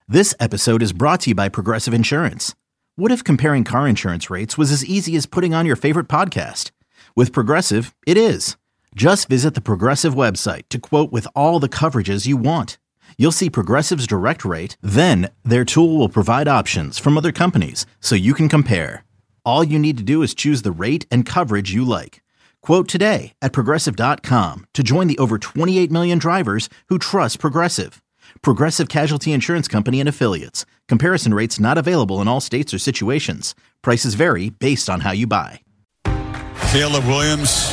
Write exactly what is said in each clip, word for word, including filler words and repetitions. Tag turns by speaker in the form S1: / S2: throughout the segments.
S1: This episode is brought to you by Progressive Insurance. What if comparing car insurance rates was as easy as putting on your favorite podcast? With Progressive, it is. Just visit the Progressive website to quote with all the coverages you want. You'll see Progressive's direct rate, then their tool will provide options from other companies so you can compare. All you need to do is choose the rate and coverage you like. Quote today at progressive dot com to join the over twenty-eight million drivers who trust Progressive. Progressive Casualty Insurance Company and Affiliates. Comparison rates not available in all states or situations. Prices vary based on how you buy.
S2: Caleb Williams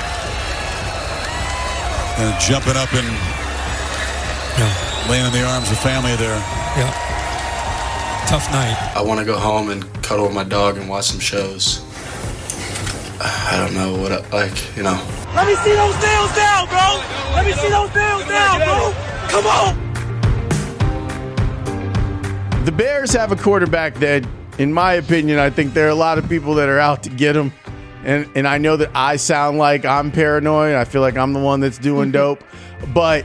S2: uh, jumping up and yeah. laying in the arms of family there.
S3: Yeah. Tough night.
S4: I want to go home and cuddle with my dog and watch some shows. I don't know what, I, like, you know.
S5: Let me see those nails down, bro. Let me see those nails down, bro. Come on.
S6: The Bears have a quarterback that, in my opinion, I think there are a lot of people that are out to get him. And and I know that I sound like I'm paranoid. I feel like I'm the one that's doing dope. But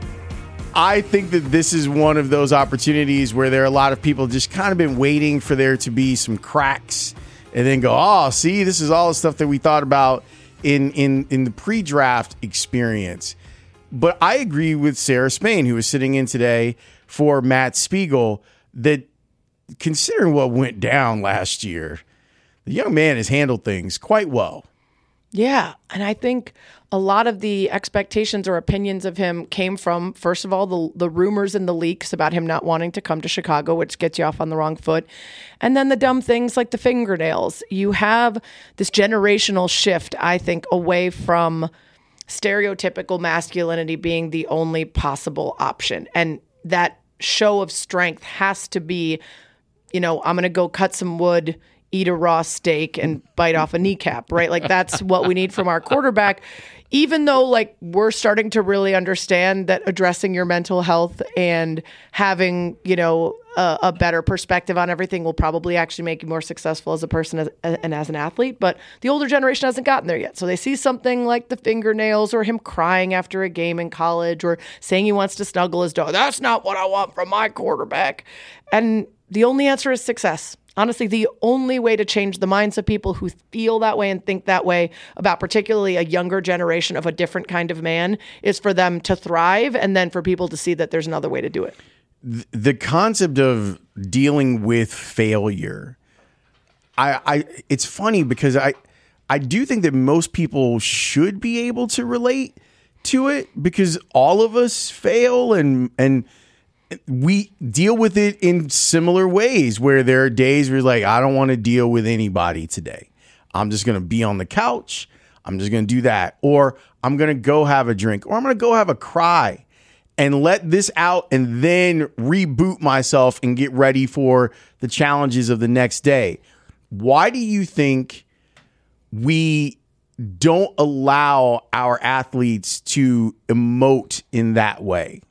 S6: I think that this is one of those opportunities where there are a lot of people just kind of been waiting for there to be some cracks and then go, oh, see, this is all the stuff that we thought about in, in, in the pre-draft experience. But I agree with Sarah Spain, who was sitting in today for Matt Spiegel, that considering what went down last year, the young man has handled things quite well.
S7: Yeah, and I think a lot of the expectations or opinions of him came from, first of all, the the rumors and the leaks about him not wanting to come to Chicago, which gets you off on the wrong foot. And then the dumb things like the fingernails. You have this generational shift, I think, away from stereotypical masculinity being the only possible option. And that show of strength has to be, you know, I'm going to go cut some wood, eat a raw steak, and bite off a kneecap, right? Like, that's what we need from our quarterback. Even though, like, we're starting to really understand that addressing your mental health and having, you know, a, a better perspective on everything will probably actually make you more successful as a person as, and as an athlete. But the older generation hasn't gotten there yet. So they see something like the fingernails or him crying after a game in college or saying he wants to snuggle his dog. That's not what I want from my quarterback. And the only answer is success. Honestly, the only way to change the minds of people who feel that way and think that way about particularly a younger generation of a different kind of man is for them to thrive and then for people to see that there's another way to do it.
S6: The concept of dealing with failure, I, I it's funny because I, I do think that most people should be able to relate to it because all of us fail and and we deal with it in similar ways where there are days where you're like, I don't want to deal with anybody today. I'm just going to be on the couch. I'm just going to do that. Or I'm going to go have a drink or I'm going to go have a cry and let this out and then reboot myself and get ready for the challenges of the next day. Why do you think we don't allow our athletes to emote in that way?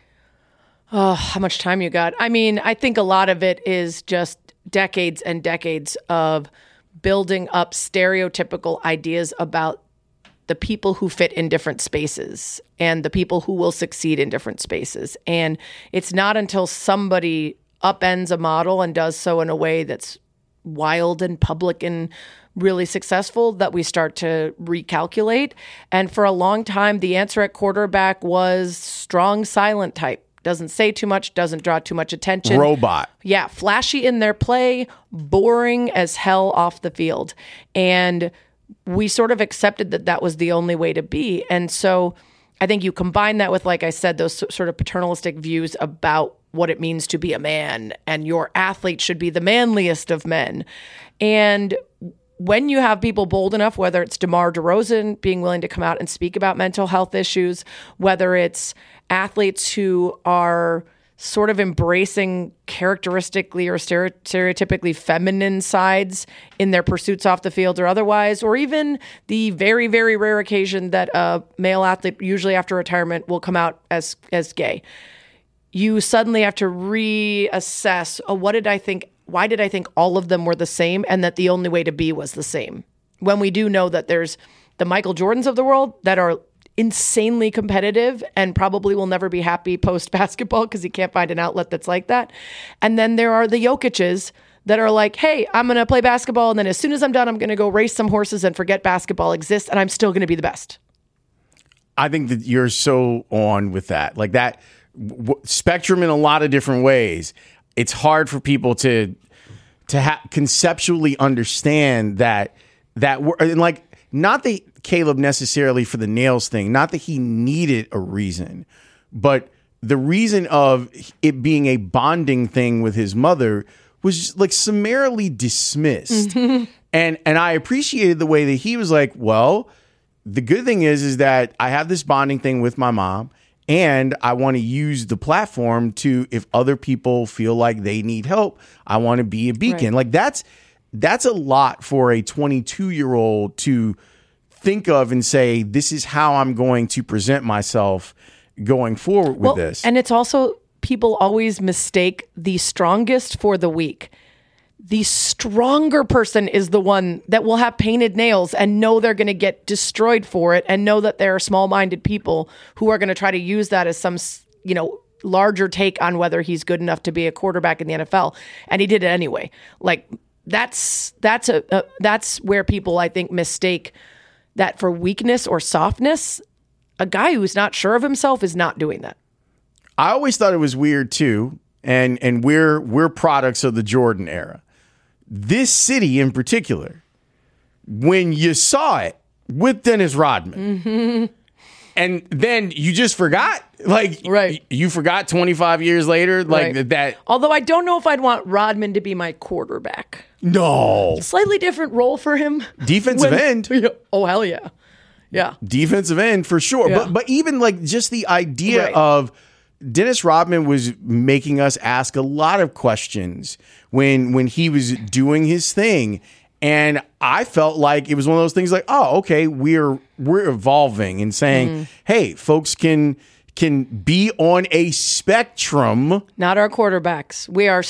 S7: Oh, how much time you got? I mean, I think a lot of it is just decades and decades of building up stereotypical ideas about the people who fit in different spaces and the people who will succeed in different spaces. And it's not until somebody upends a model and does so in a way that's wild and public and really successful that we start to recalculate. And for a long time, the answer at quarterback was strong, silent type. Doesn't say too much, doesn't draw too much attention.
S6: Robot.
S7: Yeah, flashy in their play, boring as hell off the field. And we sort of accepted that that was the only way to be. And so I think you combine that with, like I said, those sort of paternalistic views about what it means to be a man and your athlete should be the manliest of men. And when you have people bold enough, whether it's DeMar DeRozan being willing to come out and speak about mental health issues, whether it's athletes who are sort of embracing characteristically or stereotypically feminine sides in their pursuits off the field or otherwise, or even the very, very rare occasion that a male athlete, usually after retirement, will come out as as gay. You suddenly have to reassess, oh, what did I think? Why did I think all of them were the same and that the only way to be was the same? When we do know that there's the Michael Jordans of the world that are insanely competitive and probably will never be happy post basketball because he can't find an outlet that's like that. And then there are the Jokic's that are like, hey, I'm going to play basketball, and then as soon as I'm done, I'm going to go race some horses and forget basketball exists, and I'm still going to be the best.
S6: I think that you're so on with that. Like that w- spectrum in a lot of different ways. It's hard for people to to ha- conceptually understand that that wor- and like not that Caleb necessarily for the nails thing, not that he needed a reason, but the reason of it being a bonding thing with his mother was just like summarily dismissed. Mm-hmm. And and I appreciated the way that he was like, well, the good thing is is that I have this bonding thing with my mom, and I want to use the platform to, if other people feel like they need help, I want to be a beacon. Right. Like that's that's a lot for a twenty-two-year-old to think of and say, this is how I'm going to present myself going forward with
S7: well,
S6: this.
S7: And it's also, people always mistake the strongest for the weak. The stronger person is the one that will have painted nails and know they're going to get destroyed for it, and know that there are small-minded people who are going to try to use that as some, you know, larger take on whether he's good enough to be a quarterback in the N F L. And he did it anyway. Like that's that's a, a that's where people, I think, mistake that for weakness or softness. A guy who's not sure of himself is not doing that.
S6: I always thought it was weird too, and and we're we're products of the Jordan era. This city in particular, when you saw it with Dennis Rodman, mm-hmm. and then you just forgot, like
S7: right.
S6: you forgot twenty-five years later, like right. that.
S7: Although I don't know if I'd want Rodman to be my quarterback.
S6: No,
S7: slightly different role for him.
S6: Defensive when, end.
S7: Oh hell yeah. Yeah.
S6: Defensive end for sure. Yeah. But but even like just the idea right. of Dennis Rodman was making us ask a lot of questions when when he was doing his thing. And I felt like it was one of those things like, oh, okay, we're we're evolving and saying, mm. hey, folks can can be on a spectrum.
S7: Not our quarterbacks. We are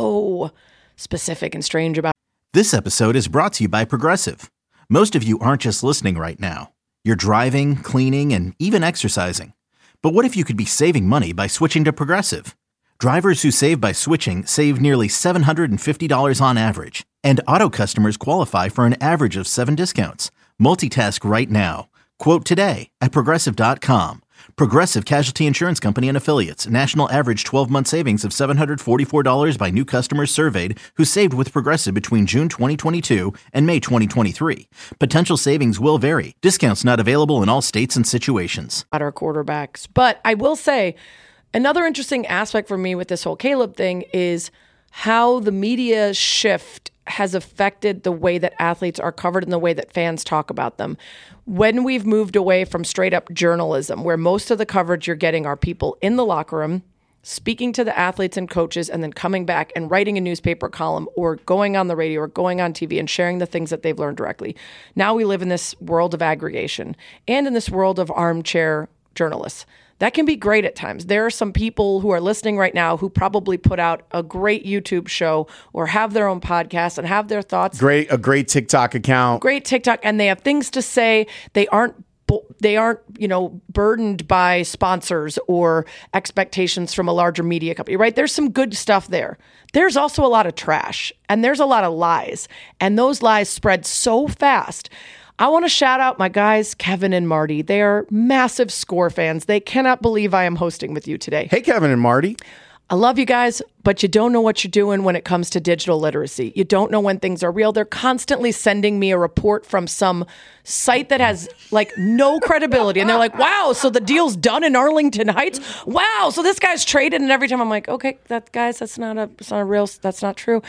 S7: so specific and strange about.
S1: This episode is brought to you by Progressive. Most of you aren't just listening right now. You're driving, cleaning, and even exercising. But what if you could be saving money by switching to Progressive? Drivers who save by switching save nearly seven hundred fifty dollars on average. And auto customers qualify for an average of seven discounts. Multitask right now. Quote today at Progressive dot com. Progressive Casualty Insurance Company and Affiliates. National average twelve-month savings of seven hundred forty-four dollars by new customers surveyed who saved with Progressive between June twenty twenty-two and May twenty twenty-three. Potential savings will vary. Discounts not available in all states and situations.
S7: Not our quarterbacks. But I will say, another interesting aspect for me with this whole Caleb thing is how the media shift has affected the way that athletes are covered and the way that fans talk about them. When we've moved away from straight up journalism, where most of the coverage you're getting are people in the locker room speaking to the athletes and coaches and then coming back and writing a newspaper column or going on the radio or going on T V and sharing the things that they've learned directly. Now we live in this world of aggregation and in this world of armchair journalists. That can be great at times. There are some people who are listening right now who probably put out a great YouTube show or have their own podcast and have their thoughts.
S6: Great, a great TikTok account.
S7: Great TikTok, and they have things to say. They aren't, they aren't, you know, burdened by sponsors or expectations from a larger media company, right? There's some good stuff there. There's also a lot of trash, and there's a lot of lies, and those lies spread so fast. I want to shout out my guys, Kevin and Marty. They are massive Score fans. They cannot believe I am hosting with you today.
S6: Hey, Kevin and Marty.
S7: I love you guys, but you don't know what you're doing when it comes to digital literacy. You don't know when things are real. They're constantly sending me a report from some site that has like no credibility. And they're like, wow, so the deal's done in Arlington Heights? Wow, so this guy's traded. And every time I'm like, okay, that guys, that's not a, that's not a real, that's not true.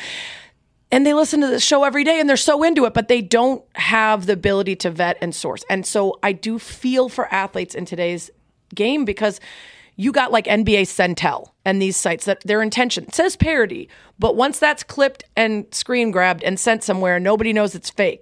S7: And they listen to this show every day and they're so into it, but they don't have the ability to vet and source. And so I do feel for athletes in today's game because you got like N B A Centel and these sites that their intention says parody, but once that's clipped and screen grabbed and sent somewhere, nobody knows it's fake.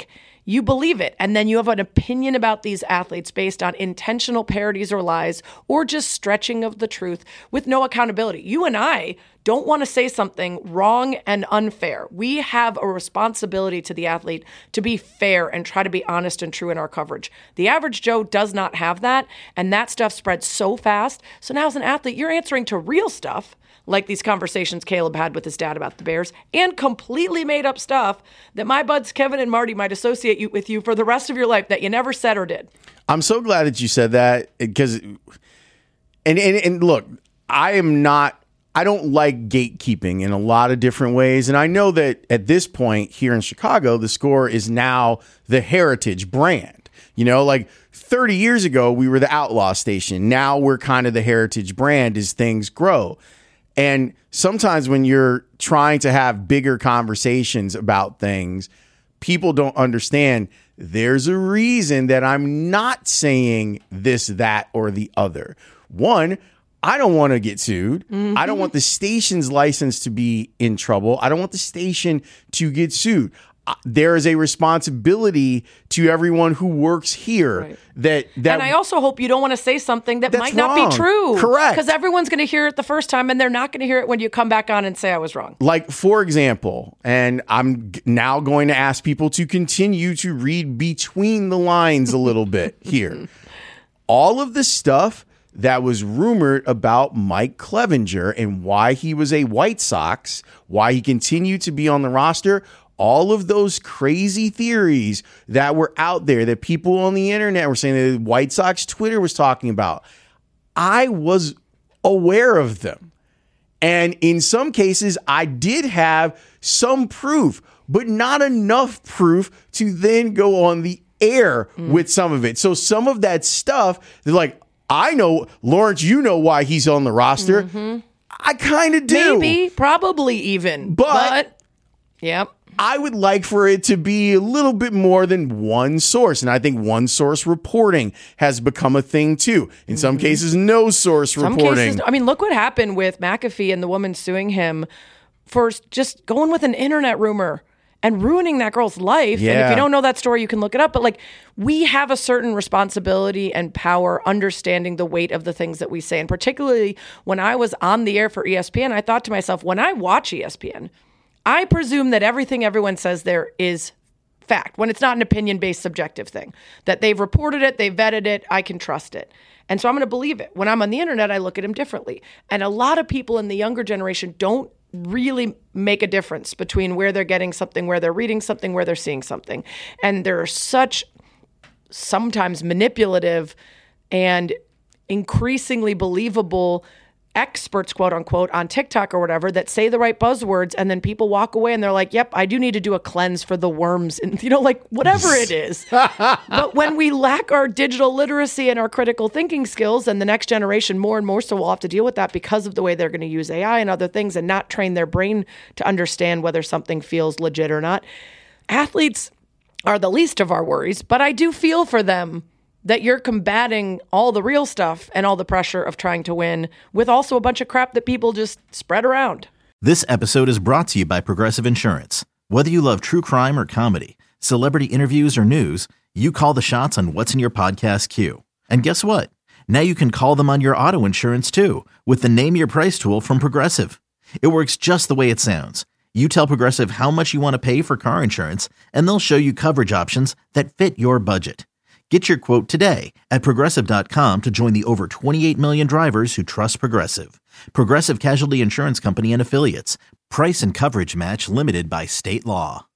S7: you believe it. And then you have an opinion about these athletes based on intentional parodies or lies or just stretching of the truth with no accountability. You and I don't want to say something wrong and unfair. We have a responsibility to the athlete to be fair and try to be honest and true in our coverage. The average Joe does not have that, and that stuff spreads so fast. So now as an athlete, you're answering to real stuff, like these conversations Caleb had with his dad about the Bears, and completely made up stuff that my buds Kevin and Marty might associate you with you for the rest of your life that you never said or did.
S6: I'm so glad that you said that, because, and, and, and look, I am not, I don't like gatekeeping in a lot of different ways. And I know that at this point here in Chicago, the Score is now the Heritage brand. You know, like thirty years ago, we were the Outlaw station. Now we're kind of the Heritage brand as things grow. And sometimes when you're trying to have bigger conversations about things, people don't understand there's a reason that I'm not saying this, that, or the other. One, I don't want to get sued. Mm-hmm. I don't want the station's license to be in trouble. I don't want the station to get sued. Uh, there is a responsibility to everyone who works here. Right. That, that
S7: and I also hope you don't want to say something that might not
S6: wrong.
S7: be true.
S6: Correct.
S7: Because everyone's going to hear it the first time, and they're not going to hear it when you come back on and say I was wrong.
S6: Like, for example, and I'm now going to ask people to continue to read between the lines a little bit here. All of the stuff that was rumored about Mike Clevenger and why he was a White Sox, why he continued to be on the roster, all of those crazy theories that were out there that people on the internet were saying that White Sox Twitter was talking about, I was aware of them. And in some cases, I did have some proof, but not enough proof to then go on the air mm. with some of it. So some of that stuff, they're like, I know, Lawrence, you know why he's on the roster. Mm-hmm. I kind of do.
S7: Maybe, probably even.
S6: But,
S7: but yep.
S6: I would like for it to be a little bit more than one source. And I think one source reporting has become a thing too. In mm-hmm. some cases, no source
S7: some
S6: reporting.
S7: Cases, I mean, look what happened with McAfee and the woman suing him for just going with an internet rumor and ruining that girl's life.
S6: Yeah.
S7: And if you don't know that story, you can look it up. But like, we have a certain responsibility and power understanding the weight of the things that we say. And particularly when I was on the air for E S P N, I thought to myself, when I watch E S P N, I presume that everything everyone says there is fact, when it's not an opinion-based subjective thing, that they've reported it, they've vetted it, I can trust it. And so I'm going to believe it. When I'm on the internet, I look at them differently. And a lot of people in the younger generation don't really make a difference between where they're getting something, where they're reading something, where they're seeing something. And there are such sometimes manipulative and increasingly believable experts, quote unquote, on TikTok or whatever that say the right buzzwords, and then people walk away and they're like, yep, I do need to do a cleanse for the worms, and you know, like whatever it is. But when we lack our digital literacy and our critical thinking skills, and the next generation more and more so will have to deal with that because of the way they're going to use A I and other things and not train their brain to understand whether something feels legit or not. Athletes are the least of our worries, but I do feel for them that you're combating all the real stuff and all the pressure of trying to win with also a bunch of crap that people just spread around.
S1: This episode is brought to you by Progressive Insurance. Whether you love true crime or comedy, celebrity interviews or news, you call the shots on what's in your podcast queue. And guess what? Now you can call them on your auto insurance too with the Name Your Price tool from Progressive. It works just the way it sounds. You tell Progressive how much you want to pay for car insurance, and they'll show you coverage options that fit your budget. Get your quote today at Progressive dot com to join the over twenty-eight million drivers who trust Progressive. Progressive Casualty Insurance Company and Affiliates. Price and coverage match limited by state law.